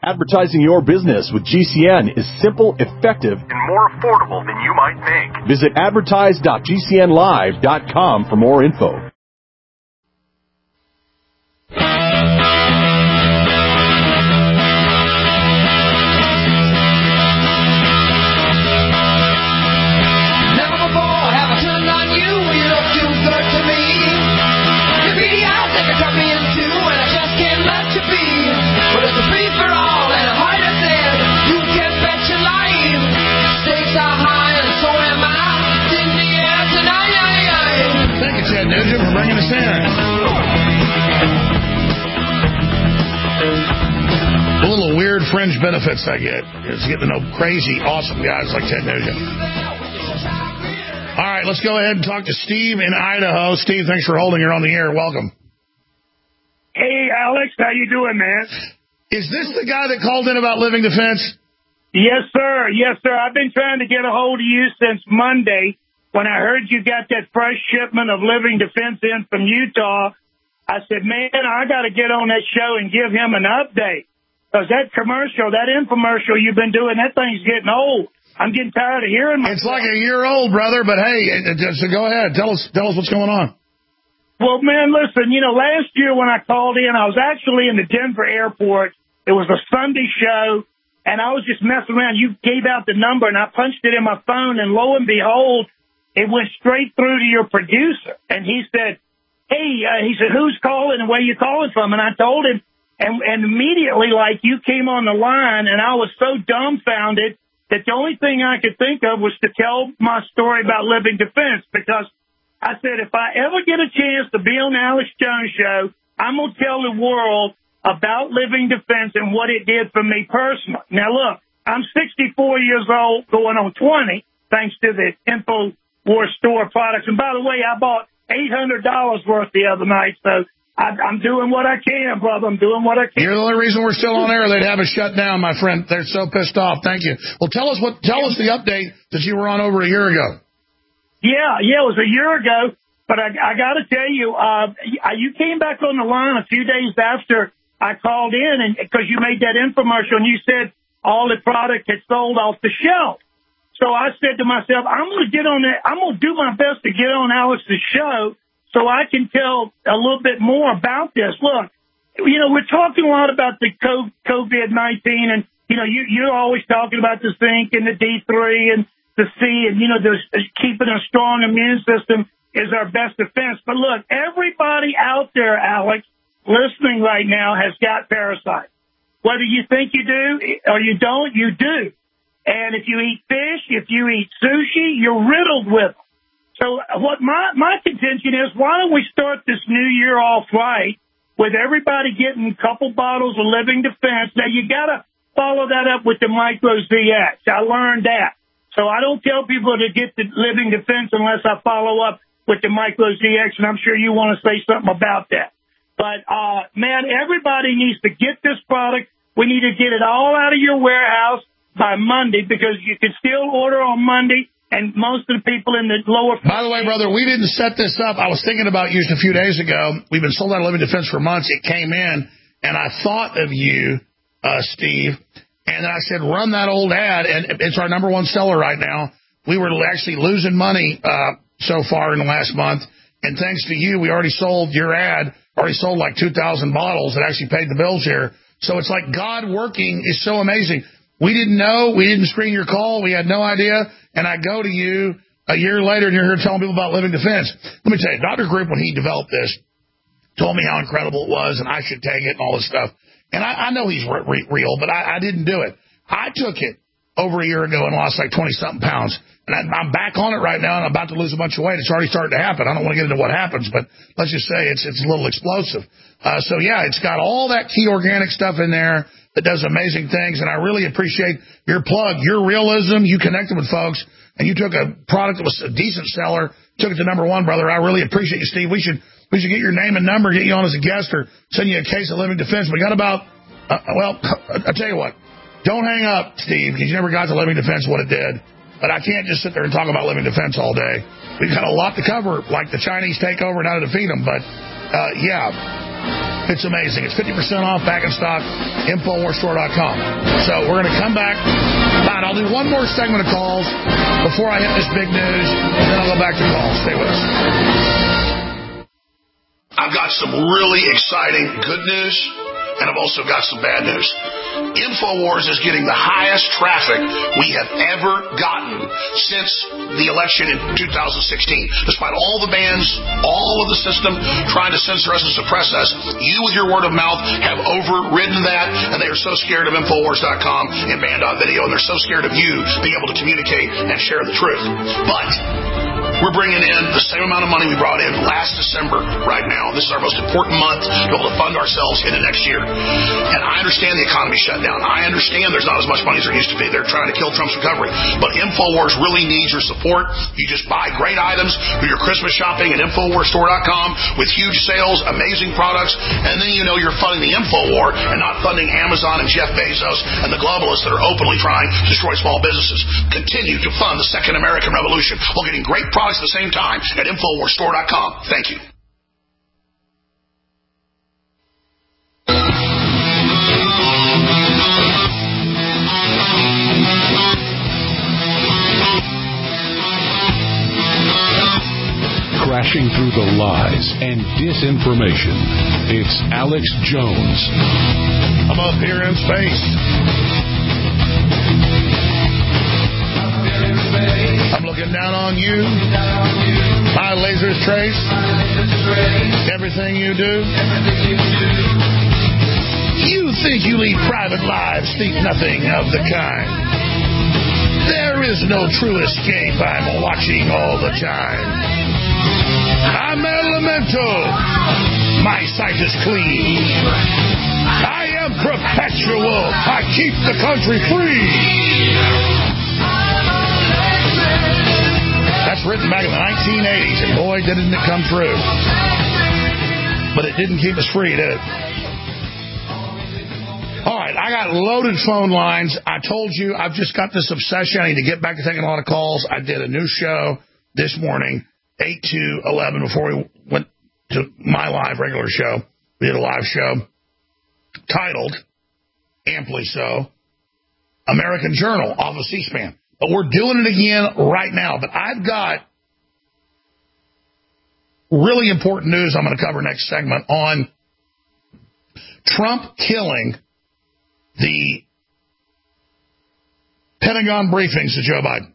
Advertising your business with GCN is simple, effective, and more affordable than you might think. Visit advertise.gcnlive.com for more info. Nugent for bringing us in. The little weird fringe benefits I get is getting to know crazy, awesome guys like Ted Nugent. All right, let's go ahead and talk to Steve in Idaho. Steve, thanks for holding. You're on the air. Welcome. Hey, Alex, how you doing, man? Is this the guy that called in about Living Defense? Yes, sir. Yes, sir. I've been trying to get a hold of you since Monday. When I heard you got that fresh shipment of Living Defense in from Utah, I said, man, I got to get on that show and give him an update. Because that commercial, that infomercial you've been doing, that thing's getting old. I'm getting tired of hearing myself. It's like a year old, brother, but hey, so go ahead. Tell us what's going on. Well, man, listen, last year when I called in, I was actually in the Denver airport. It was a Sunday show, and I was just messing around. You gave out the number, and I punched it in my phone, and lo and behold, it went straight through to your producer. And he said, hey, who's calling and where you calling from? And I told him, and immediately, like, you came on the line, and I was so dumbfounded that the only thing I could think of was to tell my story about Living Defense, because I said, if I ever get a chance to be on the Alex Jones show, I'm going to tell the world about Living Defense and what it did for me personally. Now, look, I'm 64 years old, going on 20, thanks to the InfoWars store products. And by the way, I bought $800 worth the other night, so I'm doing what I can, brother. I'm doing what I can. You're the only reason we're still on air. They'd have us shut down, my friend. They're so pissed off. Thank you. Well, tell us the update that you were on over a year ago. Yeah, it was a year ago. But I got to tell you, you came back on the line a few days after I called in, and because you made that infomercial, and you said all the product had sold off the shelf. So I said to myself, I'm going to get on that. I'm going to do my best to get on Alex's show so I can tell a little bit more about this. Look, we're talking a lot about the COVID-19, and, you're always talking about the zinc and the D3 and the C, and, keeping a strong immune system is our best defense. But look, everybody out there, Alex, listening right now has got parasites. Whether you think you do or you don't, you do. And if you eat fish, if you eat sushi, you're riddled with them. So what my contention is, why don't we start this new year off right with everybody getting a couple bottles of Living Defense? Now, you got to follow that up with the Micro ZX. I learned that. So I don't tell people to get the Living Defense unless I follow up with the Micro ZX, and I'm sure you want to say something about that. But, man, everybody needs to get this product. We need to get it all out of your warehouse by Monday, because you can still order on Monday, and most of the people in the lower... By the way, brother, we didn't set this up. I was thinking about you just a few days ago. We've been sold out of Living Defense for months. It came in, and I thought of you, Steve, and then I said, run that old ad, and it's our number one seller right now. We were actually losing money so far in the last month, and thanks to you, we already sold your ad, already sold like 2,000 bottles that actually paid the bills here. So it's like God working is so amazing. We didn't know. We didn't screen your call. We had no idea. And I go to you a year later, and you're here telling people about Living Defense. Let me tell you, Dr. Group, when he developed this, told me how incredible it was, and I should take it and all this stuff. And I know he's real, but I didn't do it. I took it over a year ago and lost like 20-something pounds. And I'm back on it right now, and I'm about to lose a bunch of weight. It's already starting to happen. I don't want to get into what happens, but let's just say it's a little explosive. So, yeah, it's got all that key organic stuff in there that does amazing things, and I really appreciate your plug, your realism. You connected with folks, and you took a product that was a decent seller, took it to number one, brother. I really appreciate you, Steve. We should get your name and number, get you on as a guest, or send you a case of Living Defense. We got about, I'll tell you what, don't hang up, Steve, because you never got to Living Defense what it did. But I can't just sit there and talk about Living Defense all day. We've got a lot to cover, like the Chinese takeover and how to defeat them. But, yeah, It's amazing. It's 50% off, back in stock, InfoWarsStore.com. So we're going to come back. I'll do one more segment of calls before I hit this big news, then I'll go back to calls. Stay with us. I've got some really exciting good news, and I've also got some bad news. InfoWars is getting the highest traffic we have ever gotten since the election in 2016. Despite all the bans, all of the system trying to censor us and suppress us, you with your word of mouth have overridden that, and they are so scared of Infowars.com and Band.video, and they're so scared of you being able to communicate and share the truth. But we're bringing in the same amount of money we brought in last December right now. This is our most important month to be able to fund ourselves into next year. And I understand the economy shut down. I understand there's not as much money as there used to be. They're trying to kill Trump's recovery. But InfoWars really needs your support. You just buy great items, do your Christmas shopping at InfoWarsStore.com with huge sales, amazing products, and then you know you're funding the InfoWar and not funding Amazon and Jeff Bezos and the globalists that are openly trying to destroy small businesses. Continue to fund the Second American Revolution while getting great products at the same time at InfoWarsStore.com. Thank you. Crashing through the lies and disinformation. It's Alex Jones. I'm up here in space. I'm looking down on you. My lasers trace everything you do. You think you lead private lives, think nothing of the kind. There is no true escape. I'm watching all the time. I'm elemental. My sight is clean. I am perpetual. I keep the country free. That's written back in the 1980s, and boy, didn't it come true. But it didn't keep us free, did it? All right, I got loaded phone lines. I told you I've just got this obsession. I need to get back to taking a lot of calls. I did a new show this morning, 8 to 11, before we went to my live regular show. We did a live show titled, amply so, American Journal off of C-SPAN. But we're doing it again right now. But I've got really important news I'm going to cover next segment on Trump killing the Pentagon briefings to Joe Biden,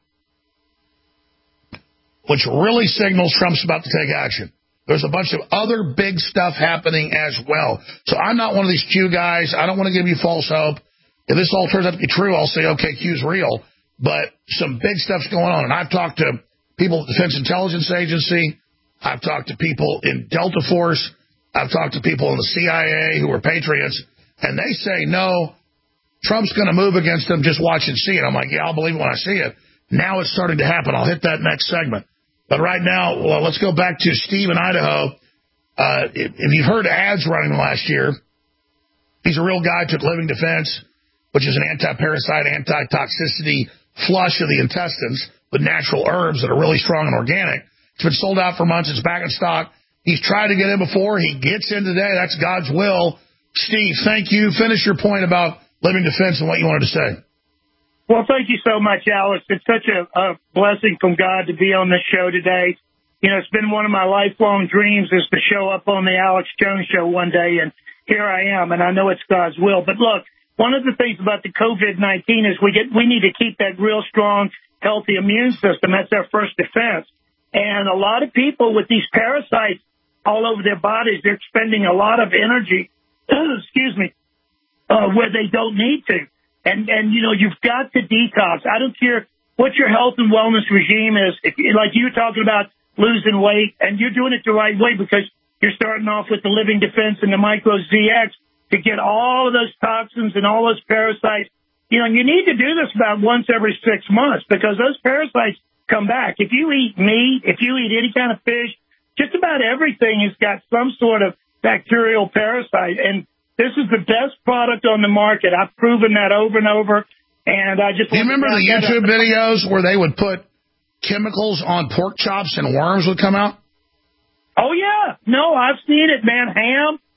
which really signals Trump's about to take action. There's a bunch of other big stuff happening as well. So I'm not one of these Q guys. I don't want to give you false hope. If this all turns out to be true, I'll say, okay, Q's real. But some big stuff's going on. And I've talked to people at the Defense Intelligence Agency. I've talked to people in Delta Force. I've talked to people in the CIA who are patriots. And they say, no, Trump's going to move against them. Just watch and see it. I'm like, yeah, I'll believe it when I see it. Now it's starting to happen. I'll hit that next segment. But right now, well, let's go back to Steve in Idaho. If you've heard ads running last year, he's a real guy, took Living Defense, which is an anti-parasite, anti-toxicity flush of the intestines with natural herbs that are really strong and organic. It's been sold out for months. It's back in stock. He's tried to get in before. He gets in today. That's God's will. Steve, thank you. Finish your point about Living Defense and what you wanted to say. Well, thank you so much, Alex. It's such a blessing from God to be on this show today. You know, it's been one of my lifelong dreams is to show up on the Alex Jones Show one day, and here I am, and I know it's God's will. But look, one of the things about the COVID-19 is we need to keep that real strong, healthy immune system. That's our first defense. And a lot of people with these parasites all over their bodies, they're expending a lot of energy, where they don't need to. And you know, you've got to detox. I don't care what your health and wellness regime is. If, like you were talking about losing weight, and you're doing it the right way because you're starting off with the Living Defense and the Micro ZX to get all of those toxins and all those parasites. You know, and you need to do this about once every 6 months because those parasites come back. If you eat meat, if you eat any kind of fish, just about everything has got some sort of bacterial parasite. And this is the best product on the market. I've proven that over and over. And I just... Do you remember the YouTube videos where they would put chemicals on pork chops and worms would come out? Oh, yeah. No, I've seen it, man. Ham.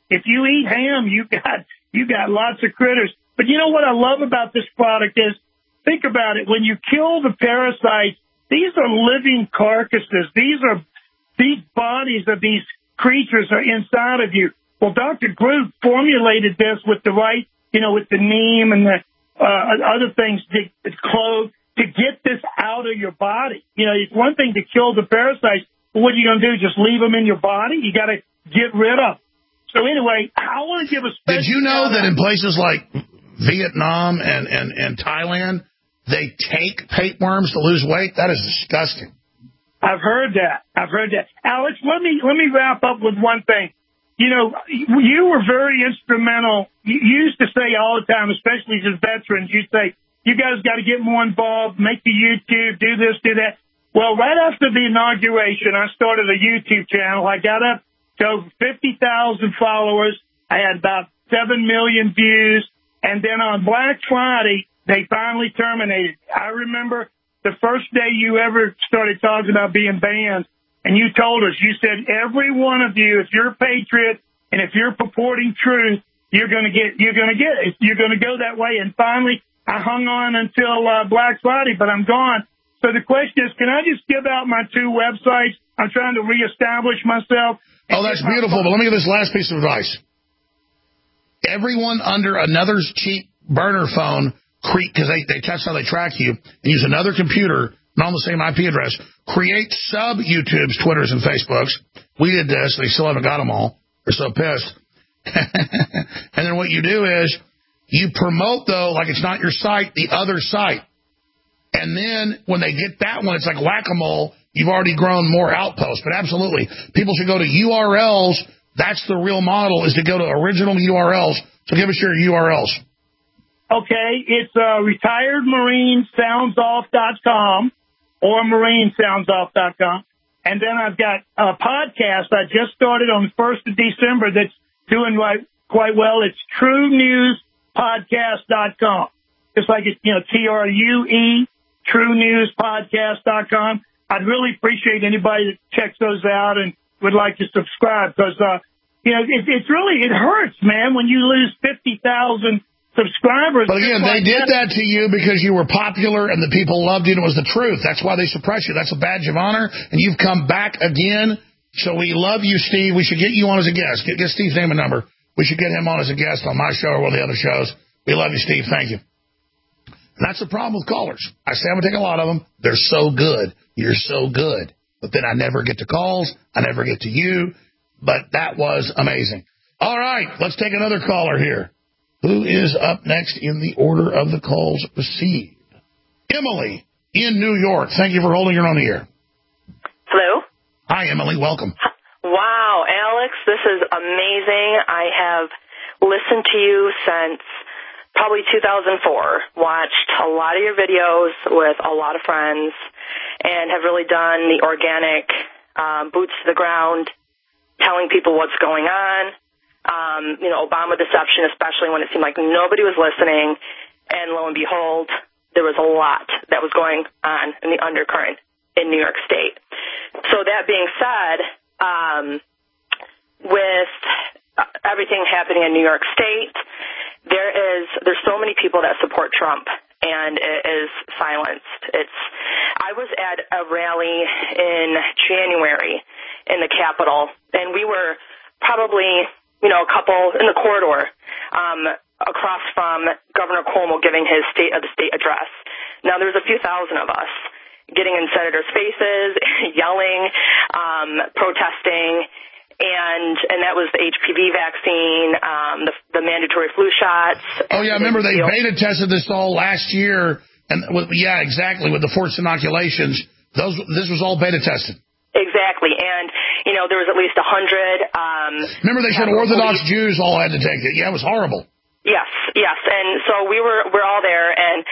if you eat ham, you got lots of critters. But you know what I love about this product is, think about it. When you kill the parasites, these are living carcasses. These bodies of these creatures are inside of you. Well, Dr. Groot formulated this with the right, with the neem and the other things, clove, to get this out of your body. It's one thing to kill the parasites, but what are you going to do? Just leave them in your body? You got to get rid of them. So anyway, I want to give a special... Did you know that in places like Vietnam and Thailand, they take tapeworms to lose weight? That is disgusting. I've heard that. Alex, let me wrap up with one thing. You were very instrumental. You used to say all the time, especially as veterans, you'd say, you guys got to get more involved, make the YouTube, do this, do that. Well, right after the inauguration, I started a YouTube channel. I got up to over 50,000 followers. I had about 7 million views. And then on Black Friday, they finally terminated. I remember the first day you ever started talking about being banned, and you told us, you said, every one of you, if you're a patriot and if you're purporting truth, you're going to get it. You're going to go that way. And finally, I hung on until Black Friday, but I'm gone. So the question is, can I just give out my 2 websites? I'm trying to reestablish myself. Oh, that's beautiful. But let me give this last piece of advice. Everyone under another's cheap burner phone, because that's how they track you, and use another computer, not on the same IP address, create sub-YouTubes, Twitters, and Facebooks. We did this. They still haven't got them all. They're so pissed. And then what you do is you promote, though, like it's not your site, the other site. And then when they get that one, it's like whack-a-mole. You've already grown more outposts. But absolutely, people should go to URLs. That's the real model, is to go to original URLs. So give us your URLs. Okay, it's retiredmarinesoundsoff.com or marinesoundsoff.com. And then I've got a podcast I just started on the 1st of December that's doing quite well. It's truenewspodcast.com. Just like it's, TRUE, truenewspodcast.com. I'd really appreciate anybody that checks those out and would like to subscribe because, it hurts, man, when you lose 50,000 subscribers. But again, they did that to you because you were popular and the people loved you and it was the truth. That's why they suppress you. That's a badge of honor, and you've come back again. So we love you, Steve. We should get you on as a guest. Get Steve's name and number. We should get him on as a guest on my show or one of the other shows. We love you, Steve. Thank you. And that's the problem with callers. I say I'm going to take a lot of them. They're so good. You're so good. But then I never get to calls. I never get to you. But that was amazing. All right, let's take another caller here. Who is up next in the order of the calls received? Emily in New York. Thank you for holding her on the air. Hello. Hi, Emily. Welcome. Wow, Alex, this is amazing. I have listened to you since probably 2004, watched a lot of your videos with a lot of friends, and have really done the organic boots to the ground, telling people what's going on. Obama deception, especially when it seemed like nobody was listening. And lo and behold, there was a lot that was going on in the undercurrent in New York State. So that being said, with everything happening in New York State, there's so many people that support Trump, and it is silenced. I was at a rally in January in the Capitol, and we were probably a couple in the corridor across from Governor Cuomo giving his State of the State address. Now, there's a few thousand of us getting in senators' faces, yelling, protesting, and that was the HPV vaccine, the mandatory flu shots. Oh, yeah, I remember they beta tested this all last year, and yeah, exactly, with the forced inoculations. This was all beta tested. Exactly, and there was at least 100. Remember, they said Orthodox Jews all had to take it. Yeah, it was horrible. Yes, and so we're all there, and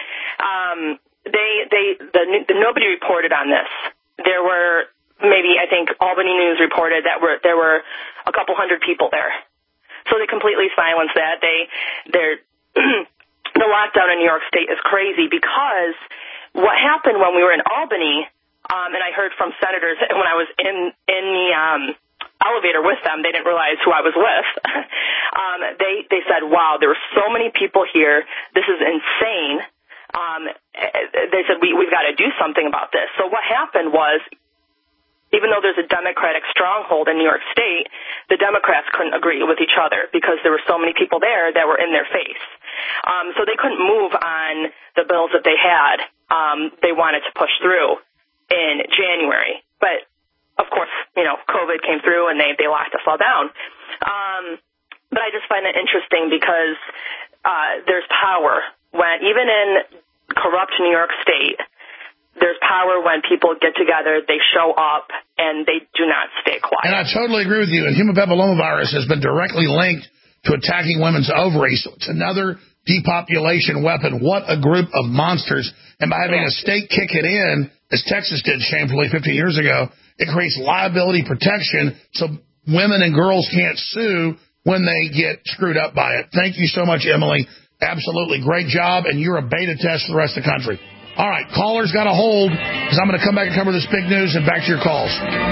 nobody reported on this. There were maybe, I think Albany News reported that there were a couple hundred people there, so they completely silenced that. The lockdown in New York State is crazy because what happened when we were in Albany. And I heard from senators when I was in the elevator with them. They didn't realize who I was with. They said, wow, there were so many people here. This is insane. They said, we've got to do something about this. So what happened was, even though there's a Democratic stronghold in New York State, the Democrats couldn't agree with each other because there were so many people there that were in their face. So they couldn't move on the bills that they had. They wanted to push through in January. But, of course, COVID came through and they locked us all down. But I just find it interesting because there's power when, even in corrupt New York State, there's power when people get together, they show up, and they do not stay quiet. And I totally agree with you. And human papillomavirus has been directly linked to attacking women's ovaries. So it's another depopulation weapon. What a group of monsters. And by having a state kick it in, as Texas did shamefully 50 years ago, it creates liability protection so women and girls can't sue when they get screwed up by it. Thank you so much, Emily. Absolutely great job, and you're a beta test for the rest of the country. All right, callers got to hold, because I'm going to come back and cover this big news, and back to your calls.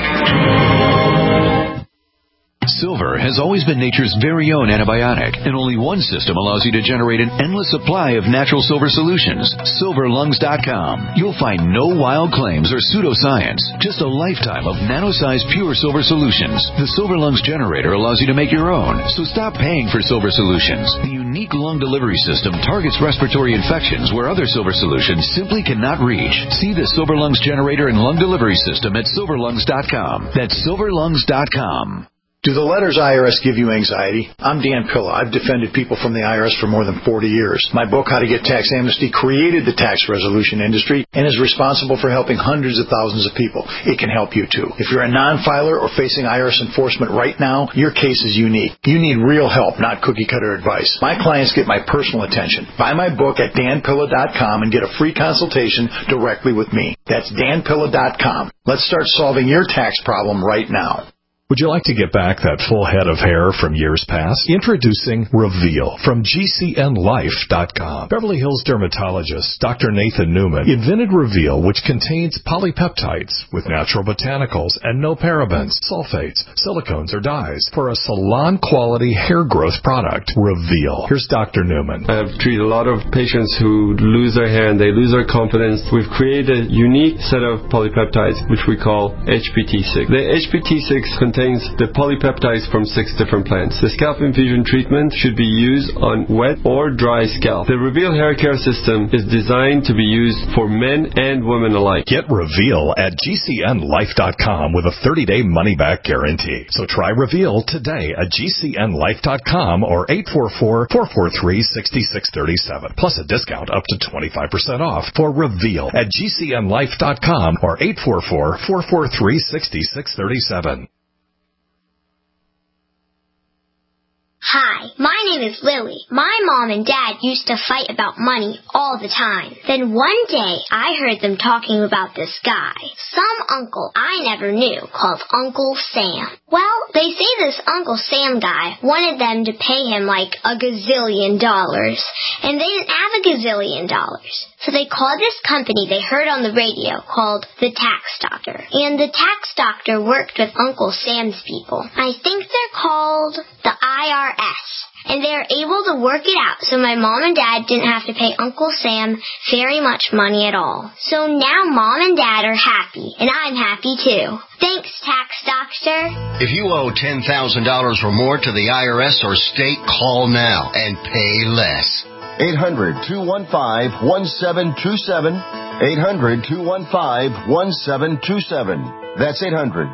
Silver has always been nature's very own antibiotic, and only one system allows you to generate an endless supply of natural silver solutions. SilverLungs.com. You'll find no wild claims or pseudoscience, just a lifetime of nano-sized pure silver solutions. The Silver Lungs generator allows you to make your own, so stop paying for silver solutions. The unique lung delivery system targets respiratory infections where other silver solutions simply cannot reach. See the Silver Lungs generator and lung delivery system at SilverLungs.com. That's SilverLungs.com. Do the letters IRS give you anxiety? I'm Dan Pilla. I've defended people from the IRS for more than 40 years. My book, How to Get Tax Amnesty, created the tax resolution industry and is responsible for helping hundreds of thousands of people. It can help you, too. If you're a non-filer or facing IRS enforcement right now, your case is unique. You need real help, not cookie-cutter advice. My clients get my personal attention. Buy my book at danpilla.com and get a free consultation directly with me. That's danpilla.com. Let's start solving your tax problem right now. Would you like to get back that full head of hair from years past? Introducing Reveal from GCNLife.com. Beverly Hills dermatologist Dr. Nathan Newman invented Reveal, which contains polypeptides with natural botanicals and no parabens, sulfates, silicones, or dyes for a salon-quality hair growth product. Reveal. Here's Dr. Newman. I've treated a lot of patients who lose their hair and they lose their confidence. We've created a unique set of polypeptides, which we call HPT6. The HPT6 contains the polypeptides from 6 different plants. The scalp infusion treatment should be used on wet or dry scalp. The Reveal hair care system is designed to be used for men and women alike. Get Reveal at GCNLife.com with a 30-day money-back guarantee. So try Reveal today at GCNLife.com or 844-443-6637. Plus a discount up to 25% off for Reveal at GCNLife.com or 844-443-6637. Hi, my name is Lily. My mom and dad used to fight about money all the time. Then one day, I heard them talking about this guy, some uncle I never knew, called Uncle Sam. Well, they say this Uncle Sam guy wanted them to pay him like $1 gazillion, and they didn't have $1 gazillion. So they called this company they heard on the radio called the Tax Doctor. And the Tax Doctor worked with Uncle Sam's people. I think they're called the IRS. And they were able to work it out so my mom and dad didn't have to pay Uncle Sam very much money at all. So now mom and dad are happy, and I'm happy too. Thanks, Tax Doctor. If you owe $10,000 or more to the IRS or state, call now and pay less. 800-215-1727. 800-215-1727. That's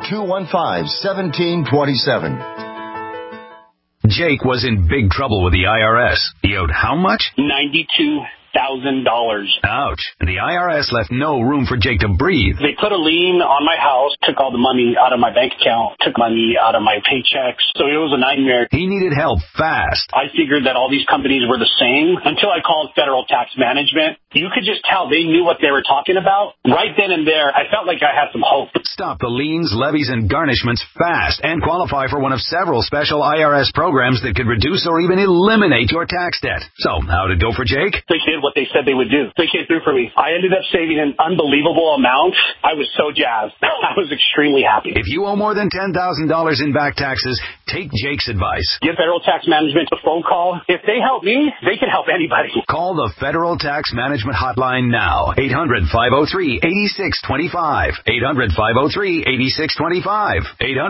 800-215-1727. Jake was in big trouble with the IRS. He owed how much? $92,000. Ouch. The IRS left no room for Jake to breathe. They put a lien on my house, took all the money out of my bank account, took money out of my paychecks. So it was a nightmare. He needed help fast. I figured that all these companies were the same until I called Federal Tax Management. You could just tell they knew what they were talking about. Right then and there, I felt like I had some hope. Stop the liens, levies, and garnishments fast and qualify for one of several special IRS programs that could reduce or even eliminate your tax debt. So, how'd it go for Jake? It did what they said they would do. They came through for me. I ended up saving an unbelievable amount. I was so jazzed. I was extremely happy. If you owe more than $10,000 in back taxes, take Jake's advice. Give Federal Tax Management a phone call. If they help me, they can help anybody. Call the Federal Tax Management Hotline now. 800-503-8625. 800-503-8625.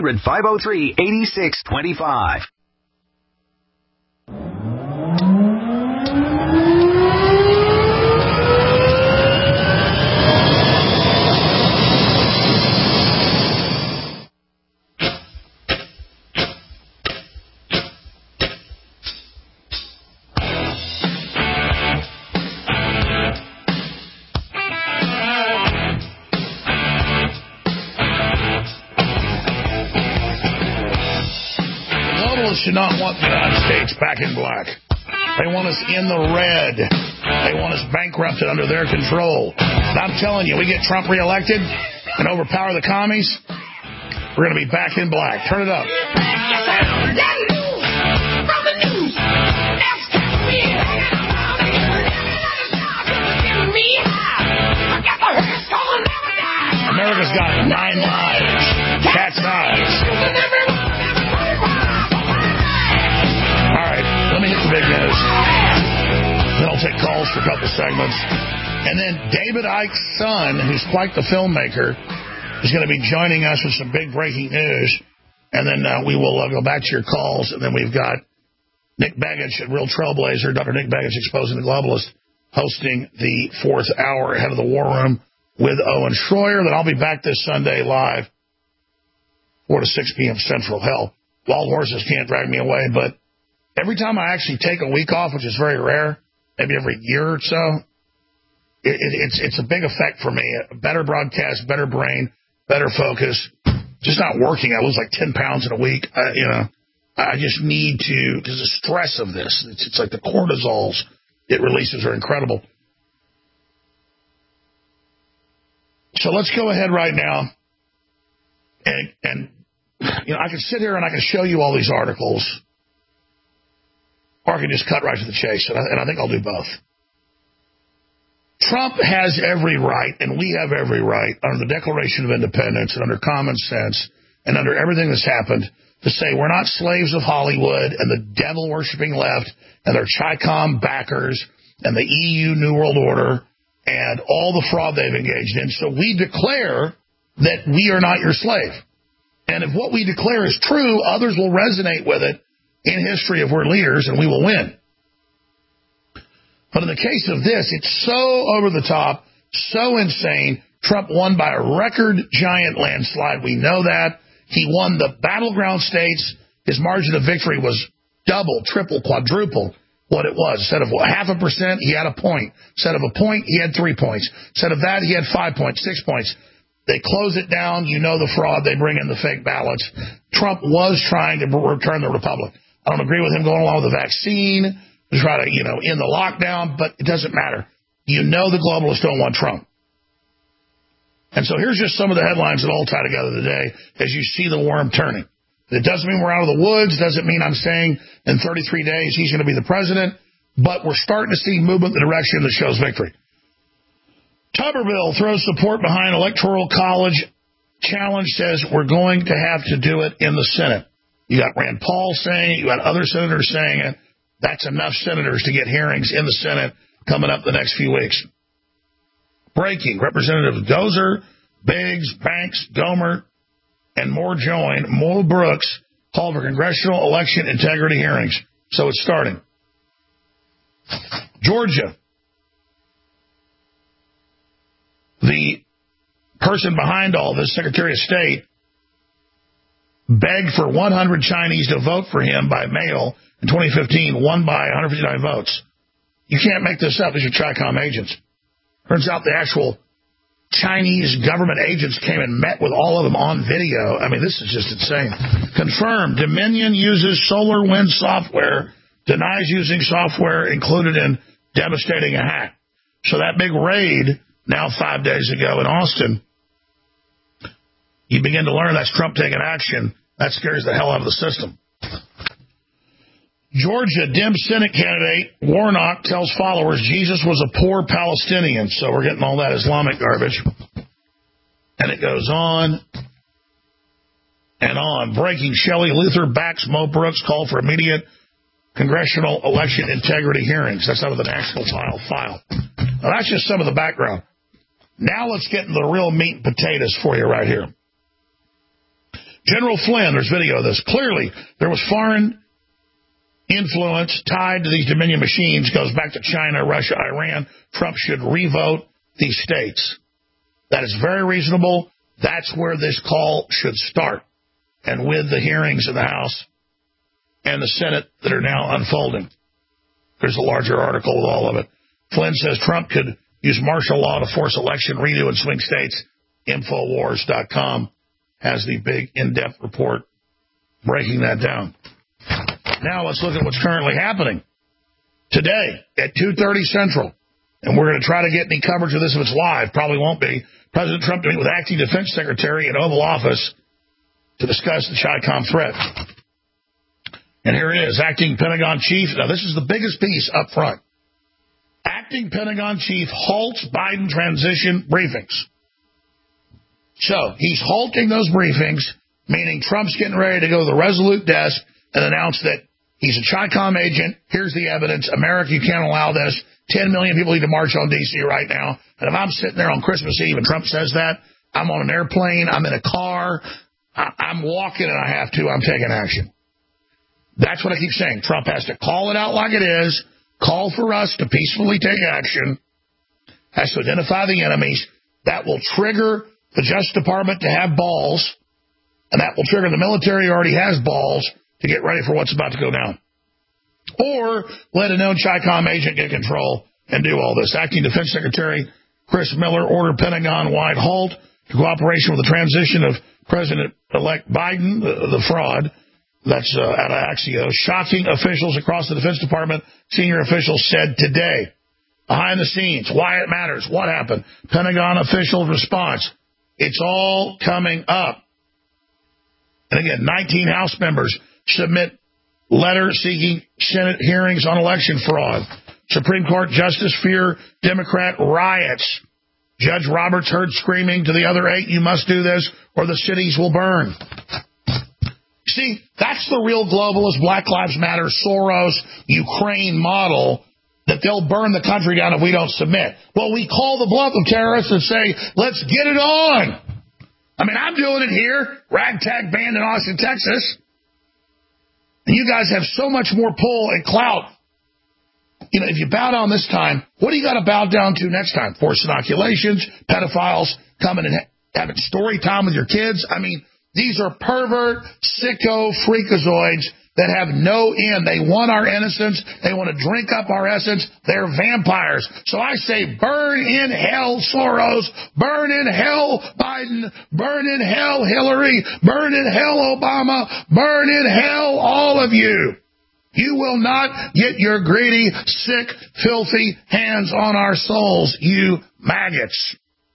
800-503-8625. Should not want the United States back in black. They want us in the red. They want us bankrupted under their control. And I'm telling you, we get Trump reelected and overpower the commies, we're going to be back in black. Turn it up. America's got 9 lives. Cat's eyes. Let me hit the big news. Then I'll take calls for a couple segments. And then David Icke's son, who's quite the filmmaker, is going to be joining us with some big breaking news. And then we will go back to your calls. And then we've got Nick Begich at Real Trailblazer, Dr. Nick Begich Exposing the Globalist, hosting the 4th hour ahead of the War Room with Owen Schroyer. Then I'll be back this Sunday live, 4 to 6 p.m. Central. Hell, wild horses can't drag me away, but every time I actually take a week off, which is very rare, maybe every year or so, it's a big effect for me. A better broadcast, better brain, better focus. Just not working. I lose like 10 pounds in a week. I just need to, because the stress of this, it's like the cortisols it releases are incredible. So let's go ahead right now. And I can sit here and I can show you all these articles, or I can just cut right to the chase, and I think I'll do both. Trump has every right, and we have every right, under the Declaration of Independence and under common sense and under everything that's happened, to say we're not slaves of Hollywood and the devil-worshipping left and their Chi-Com backers and the EU New World Order and all the fraud they've engaged in. So we declare that we are not your slave. And if what we declare is true, others will resonate with it in history if we're leaders, and we will win. But in the case of this, it's so over the top, so insane. Trump won by a record giant landslide. We know that. He won the battleground states. His margin of victory was double, triple, quadruple what it was. Instead of 0.5%, he had a point. Instead of a point, he had 3 points. Instead of that, he had 5 points, 6 points. They close it down. You know the fraud. They bring in the fake ballots. Trump was trying to return the republic. I don't agree with him going along with the vaccine to try to, end the lockdown, but it doesn't matter. You know the globalists don't want Trump. And so here's just some of the headlines that all tie together today as you see the worm turning. It doesn't mean we're out of the woods. Doesn't mean I'm saying in 33 days he's going to be the president. But we're starting to see movement in the direction that shows victory. Tuberville throws support behind Electoral College challenge, says we're going to have to do it in the Senate. You got Rand Paul saying it. You got other senators saying it. That's enough senators to get hearings in the Senate coming up the next few weeks. Breaking. Representatives Gozer, Biggs, Banks, Gomer, and more join. Mo Brooks called for congressional election integrity hearings. So it's starting. Georgia. The person behind all this, Secretary of State, begged for 100 Chinese to vote for him by mail in 2015, won by 159 votes. You can't make this up. These are Chi-Com agents. Turns out the actual Chinese government agents came and met with all of them on video. I mean, this is just insane. Confirmed. Dominion uses SolarWinds software, denies using software included in devastating a hack. So that big raid now 5 days ago in Austin, you begin to learn that's Trump taking action. That scares the hell out of the system. Georgia Dem Senate candidate Warnock tells followers Jesus was a poor Palestinian. So we're getting all that Islamic garbage. And it goes on and on. Breaking, Shelley Luther backs Mo Brooks, call for immediate congressional election integrity hearings. That's out of the National File. Now, that's just some of the background. Now let's get into the real meat and potatoes for you right here. General Flynn, there's video of this. Clearly, there was foreign influence tied to these Dominion machines. Goes back to China, Russia, Iran. Trump should revote these states. That is very reasonable. That's where this call should start. And with the hearings in the House and the Senate that are now unfolding. There's a larger article with all of it. Flynn says Trump could use martial law to force election redo in swing states. Infowars.com has the big in-depth report breaking that down. Now let's look at what's currently happening. Today at 2:30 Central, and we're going to try to get any coverage of this if it's live. Probably won't be. President Trump to meet with acting defense secretary in Oval Office to discuss the Chi-Com threat. And here it is, acting Pentagon chief. Now, this is the biggest piece up front. Acting Pentagon chief halts Biden transition briefings. So he's halting those briefings, meaning Trump's getting ready to go to the Resolute desk and announce that he's a Chi-Com agent. Here's the evidence. America, you can't allow this. 10 million people need to march on D.C. right now. And if I'm sitting there on Christmas Eve and Trump says that, I'm on an airplane, I'm in a car, I'm walking and I have to, I'm taking action. That's what I keep saying. Trump has to call it out like it is, call for us to peacefully take action, has to identify the enemies. That will trigger the Justice Department to have balls, and that will trigger the military who already has balls to get ready for what's about to go down. Or let a known Chi-Com agent get control and do all this. Acting Defense Secretary Chris Miller ordered Pentagon-wide halt to cooperation with the transition of President-elect Biden, the fraud. That's out of Axios. Shocking officials across the Defense Department, senior officials said today. Behind the scenes, why it matters, what happened. Pentagon official response. It's all coming up. And again, 19 House members submit letter seeking Senate hearings on election fraud. Supreme Court justice fear Democrat riots. Judge Roberts heard screaming to the other 8, you must do this or the cities will burn. See, that's the real globalist Black Lives Matter, Soros, Ukraine model, that they'll burn the country down if we don't submit. Well, we call the bluff of terrorists and say, let's get it on. I mean, I'm doing it here, ragtag band in Austin, Texas. And you guys have so much more pull and clout. You know, if you bow down this time, what do you got to bow down to next time? Forced inoculations, pedophiles coming and having story time with your kids. I mean, these are pervert, sicko freakazoids that have no end. They want our innocence. They want to drink up our essence. They're vampires. So I say, burn in hell, Soros. Burn in hell, Biden. Burn in hell, Hillary. Burn in hell, Obama. Burn in hell, all of you. You will not get your greedy, sick, filthy hands on our souls, you maggots.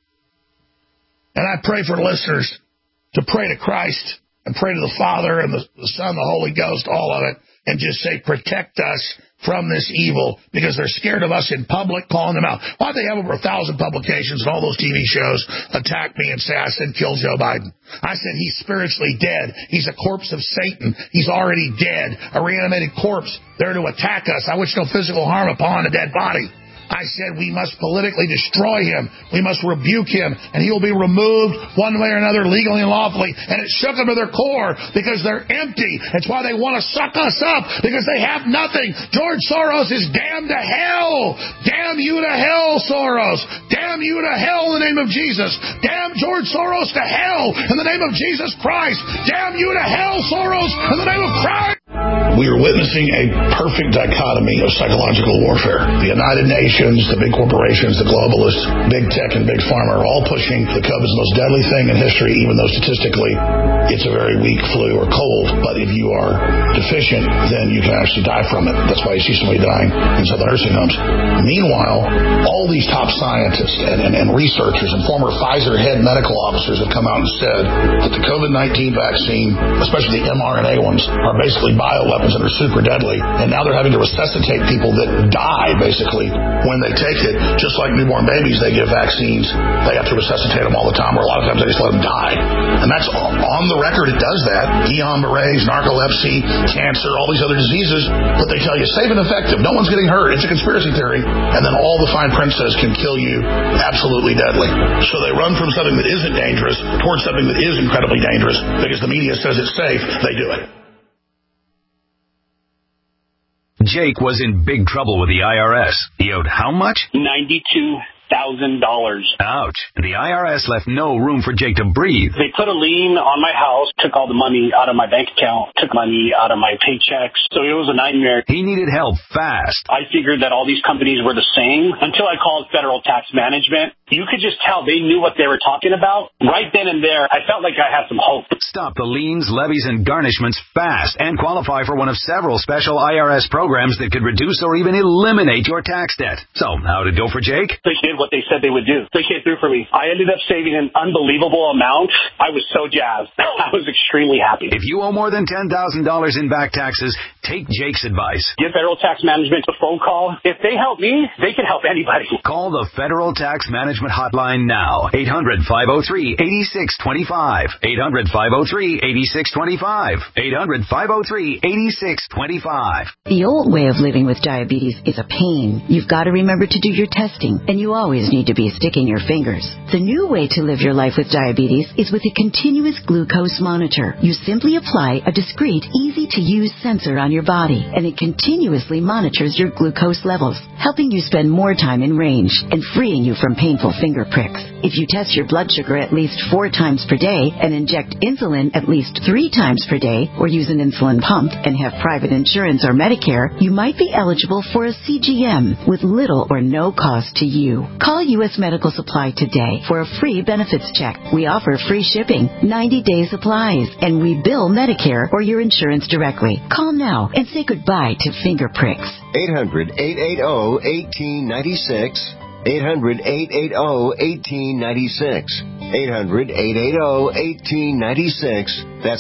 And I pray for listeners to pray to Christ and pray to the Father and the Son, the Holy Ghost, all of it, and just say, protect us from this evil, because they're scared of us in public, calling them out. Why'd they have over 1,000 publications and all those TV shows attack me and say I said kill Joe Biden? I said he's spiritually dead. He's a corpse of Satan. He's already dead. A reanimated corpse there to attack us. I wish no physical harm upon a dead body. I said we must politically destroy him. We must rebuke him, and he will be removed one way or another, legally and lawfully. And it shook them to their core because they're empty. That's why they want to suck us up, because they have nothing. George Soros is damned to hell. Damn you to hell, Soros. Damn you to hell in the name of Jesus. Damn George Soros to hell in the name of Jesus Christ. Damn you to hell, Soros, in the name of Christ. We are witnessing a perfect dichotomy of psychological warfare. The United Nations, the big corporations, the globalists, big tech, and big pharma are all pushing the COVID's most deadly thing in history, even though statistically it's a very weak flu or cold. But if you are deficient, then you can actually die from it. That's why you see somebody dying in some of the nursing homes. Meanwhile, all these top scientists and researchers and former Pfizer head medical officers have come out and said that the COVID-19 vaccine, especially the mRNA ones, are basically bioweapons weapons that are super deadly, and now they're having to resuscitate people that die, basically, when they take it. Just like newborn babies, they give vaccines. They have to resuscitate them all the time, or a lot of times they just let them die. And that's on the record. It does that. Guillain-Barré, narcolepsy, cancer, all these other diseases, but they tell you safe and effective. No one's getting hurt. It's a conspiracy theory. And then all the fine print says can kill you, absolutely deadly. So they run from something that isn't dangerous towards something that is incredibly dangerous because the media says it's safe. They do it. Jake was in big trouble with the IRS. He owed how much? $92,000. Ouch. The IRS left no room for Jake to breathe. They put a lien on my house, took all the money out of my bank account, took money out of my paychecks. So it was a nightmare. He needed help fast. I figured that all these companies were the same until I called Federal Tax Management. You could just tell they knew what they were talking about. Right then and there, I felt like I had some hope. Stop the liens, levies, and garnishments fast and qualify for one of several special IRS programs that could reduce or even eliminate your tax debt. So, how did it go for Jake? They did what they said they would do. They came through for me. I ended up saving an unbelievable amount. I was so jazzed. I was extremely happy. If you owe more than $10,000 in back taxes, take Jake's advice. Give Federal Tax Management a phone call. If they help me, they can help anybody. Call the Federal Tax Management Hotline now. 800-503-8625. 800-503-8625. 800-503-8625. The old way of living with diabetes is a pain. You've got to remember to do your testing, and you always need to be sticking your fingers. The new way to live your life with diabetes is with a continuous glucose monitor. You simply apply a discreet, easy-to-use sensor on your body, and it continuously monitors your glucose levels, helping you spend more time in range and freeing you from painful finger pricks. If you test your blood sugar at least 4 times per day and inject insulin at least 3 times per day, or use an insulin pump and have private insurance or Medicare, you might be eligible for a CGM with little or no cost to you. Call U.S. Medical Supply today for a free benefits check. We offer free shipping, 90-day supplies, and we bill Medicare or your insurance directly. Call now and say goodbye to finger pricks. 800-880-1896. 800-880-1896. 800-880-1896. That's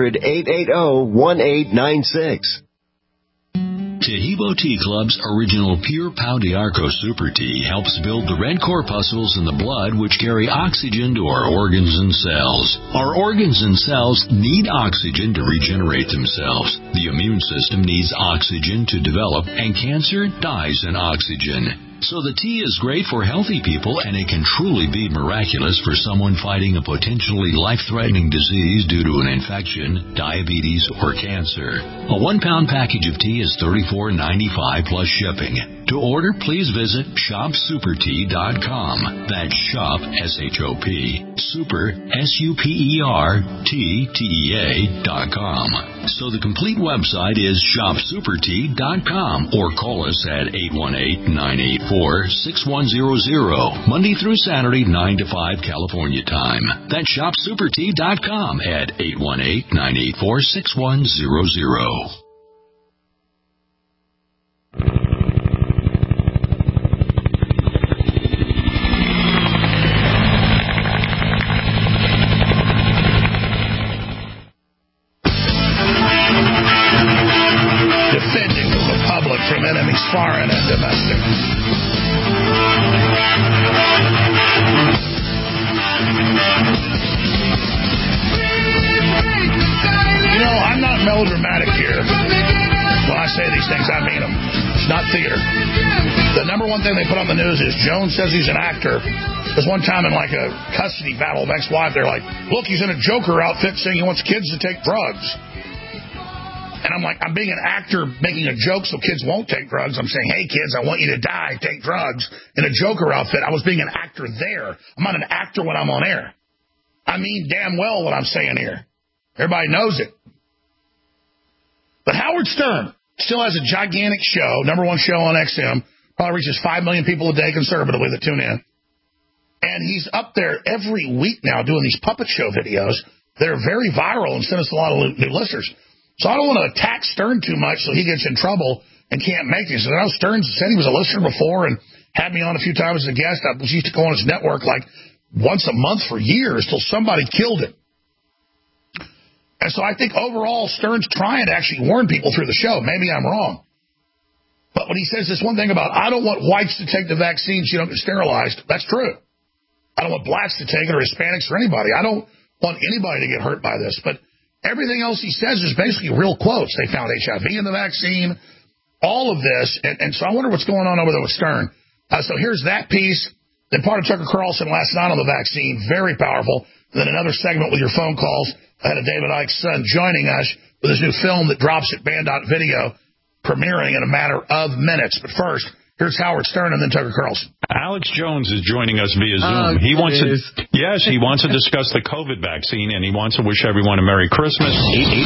800-880-1896. Tahibo Tea Club's original Pure Pau d'Arco Super Tea helps build the red corpuscles in the blood which carry oxygen to our organs and cells. Our organs and cells need oxygen to regenerate themselves. The immune system needs oxygen to develop, and cancer dies in oxygen. So the tea is great for healthy people, and it can truly be miraculous for someone fighting a potentially life-threatening disease due to an infection, diabetes, or cancer. A 1-pound package of tea is $34.95 plus shipping. To order, please visit shopsupertea.com. That's shop, S-H-O-P, super, SUPERTTEA.com. So the complete website is shopsupertea.com, or call us at 818-984-6100, Monday through Saturday, 9 to 5 California time. That's shopsupertea.com at 818-984-6100. Defending the Republic from enemies foreign and domestic. You know, I'm not melodramatic here. When I say these things, I mean them. It's not theater. The number one thing they put on the news is Jones says he's an actor. There's one time in like a custody battle of ex-wife, they're like, look, he's in a Joker outfit saying he wants kids to take drugs. And I'm like, I'm being an actor making a joke so kids won't take drugs. I'm saying, hey, kids, I want you to die, take drugs in a Joker outfit. I was being an actor there. I'm not an actor when I'm on air. I mean damn well what I'm saying here. Everybody knows it. But Howard Stern still has a gigantic show, number one show on XM, probably reaches 5 million people a day conservatively that tune in. And he's up there every week now doing these puppet show videos that are very viral and send us a lot of new listeners. So I don't want to attack Stern too much so he gets in trouble and can't make these. I know Stern said he was a listener before and had me on a few times as a guest. I used to go on his network like once a month for years till somebody killed him. And so I think overall Stern's trying to actually warn people through the show. Maybe I'm wrong. But when he says this one thing about, I don't want whites to take the vaccine so you don't get sterilized, that's true. I don't want blacks to take it or Hispanics or anybody. I don't want anybody to get hurt by this. But everything else he says is basically real quotes. They found HIV in the vaccine, all of this. And so I wonder what's going on over there with Stern. So here's that piece. Then part of Tucker Carlson last night on the vaccine, very powerful. And then another segment with your phone calls. I had a David Icke's son joining us with his new film that drops at Band.video, premiering in a matter of minutes. But first, here's Howard Stern and then Tucker Carlson. Alex Jones is joining us via Zoom. He wants to discuss the COVID vaccine, and he wants to wish everyone a Merry Christmas.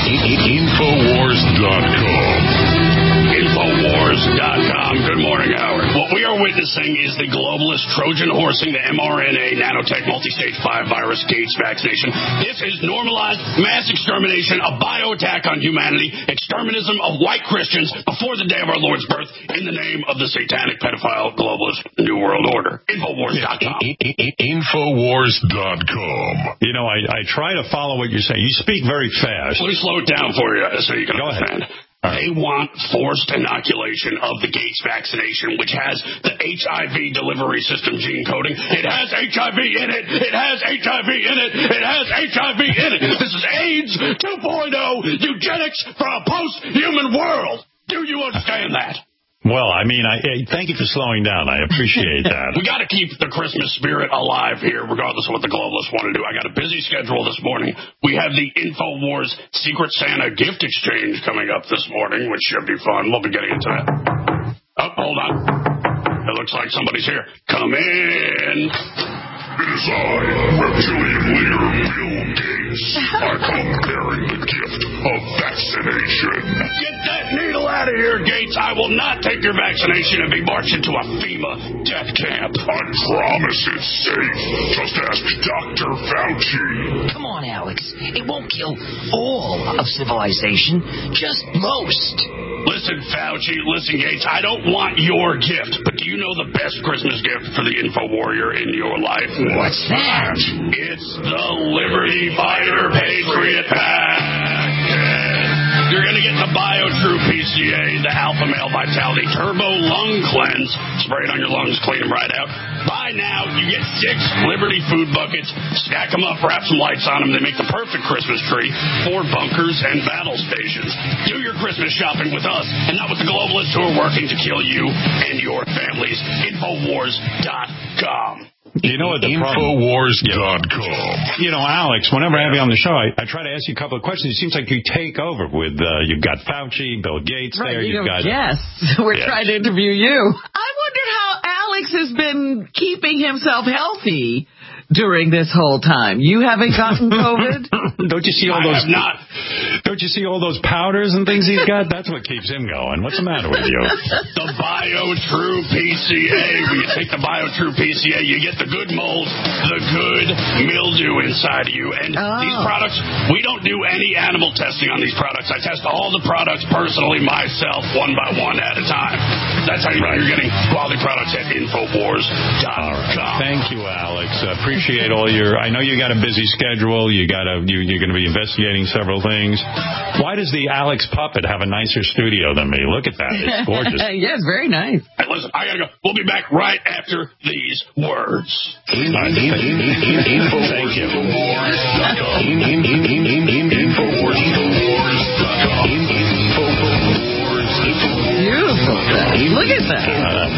Infowars.com. Infowars.com. Good morning, Howard. What we are witnessing is the globalist Trojan horsing the mRNA nanotech multi-stage 5 virus Gates vaccination. This is normalized mass extermination, a bio-attack on humanity, exterminism of white Christians before the day of our Lord's birth in the name of the satanic pedophile globalist New World Order. Infowars.com. Infowars.com. You know, I try to follow what you're saying. You speak very fast. Let me slow it down for you so you can understand. They want forced inoculation of the Gates vaccination, which has the HIV delivery system gene coding. It has HIV in it. It has HIV in it. It has HIV in it. This is AIDS 2.0 eugenics for a post-human world. Do you understand that? Well, I mean, thank you for slowing down. I appreciate that. We got to keep the Christmas spirit alive here, regardless of what the globalists want to do. I got a busy schedule this morning. We have the InfoWars Secret Santa gift exchange coming up this morning, which should be fun. We'll be getting into that. Oh, hold on. It looks like somebody's here. Come in. It is I, reptilian leader Bill Gates. I come bearing the gift of vaccination. Get that needle out of here, Gates. I will not take your vaccination and be marched into a FEMA death camp. I promise it's safe. Just ask Dr. Fauci. Come on, Alex. It won't kill all of civilization, just most. Listen, Fauci, listen, Gates, I don't want your gift, but do you know the best Christmas gift for the Info Warrior in your life? What's that? It's the Liberty Fighter Patriot Pack. You're going to get the BioTrue PCA, the Alpha Male Vitality Turbo Lung Cleanse. Spray it on your lungs, clean them right out. Buy now. You get 6 Liberty food buckets. Stack them up, wrap some lights on them. They make the perfect Christmas tree for bunkers and battle stations. Do your Christmas shopping with us and not with the globalists who are working to kill you and your families. Infowars.com. You know what the Infowars.com. You know, Alex, whenever I have you on the show, I try to ask you a couple of questions. It seems like you take over with, you've got Fauci, Bill Gates there. You've got we're trying to interview you. I wondered how Alex has been keeping himself healthy during this whole time. You haven't gotten COVID? Don't you see all those? Don't you see all those powders and things he's got? That's what keeps him going. What's the matter with you? The BioTrue PCA. When you take the BioTrue PCA, you get the good mold, the good mildew inside of you. And these products, we don't do any animal testing on these products. I test all the products personally myself, one by one at a time. That's how you know you're getting quality products at Infowars.com. Right. Thank you, Alex. Appreciate all your. I know you got a busy schedule. You're going to be investigating several things. Why does the Alex puppet have a nicer studio than me? Look at that. It's gorgeous. Yes, very nice. Hey, listen, I gotta go. We'll be back right after these words. Thank you. Beautiful. Look at that.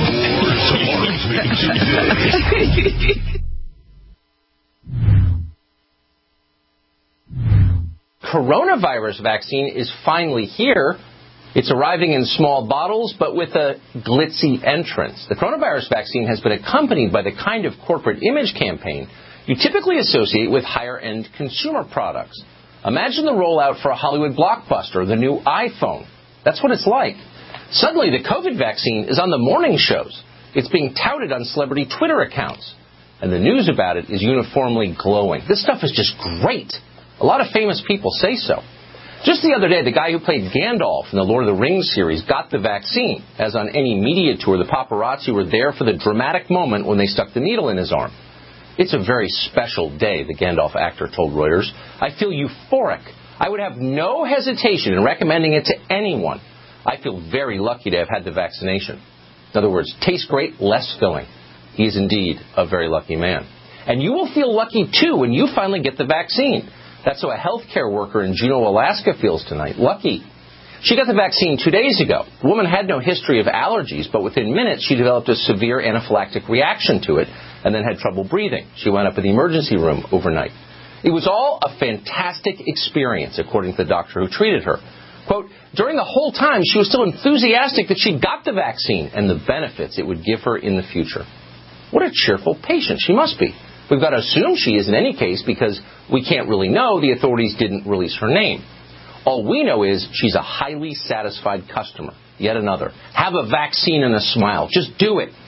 Coronavirus vaccine is finally here. It's arriving in small bottles, but with a glitzy entrance. The coronavirus vaccine has been accompanied by the kind of corporate image campaign you typically associate with higher-end consumer products. Imagine the rollout for a Hollywood blockbuster, the new iPhone. That's what it's like. Suddenly, the COVID vaccine is on the morning shows. It's being touted on celebrity Twitter accounts. And the news about it is uniformly glowing. This stuff is just great. A lot of famous people say so. Just the other day, the guy who played Gandalf in the Lord of the Rings series got the vaccine. As on any media tour, the paparazzi were there for the dramatic moment when they stuck the needle in his arm. It's a very special day, the Gandalf actor told Reuters. I feel euphoric. I would have no hesitation in recommending it to anyone. I feel very lucky to have had the vaccination. In other words, tastes great, less filling. He is indeed a very lucky man. And you will feel lucky, too, when you finally get the vaccine. That's how a healthcare worker in Juneau, Alaska feels tonight. Lucky. She got the vaccine 2 days ago. The woman had no history of allergies, but within minutes she developed a severe anaphylactic reaction to it and then had trouble breathing. She wound up in the emergency room overnight. It was all a fantastic experience, according to the doctor who treated her. Quote, during the whole time, she was still enthusiastic that she got the vaccine and the benefits it would give her in the future. What a cheerful patient she must be. We've got to assume she is in any case because we can't really know. The authorities didn't release her name. All we know is she's a highly satisfied customer. Yet another. Have a vaccine and a smile. Just do it.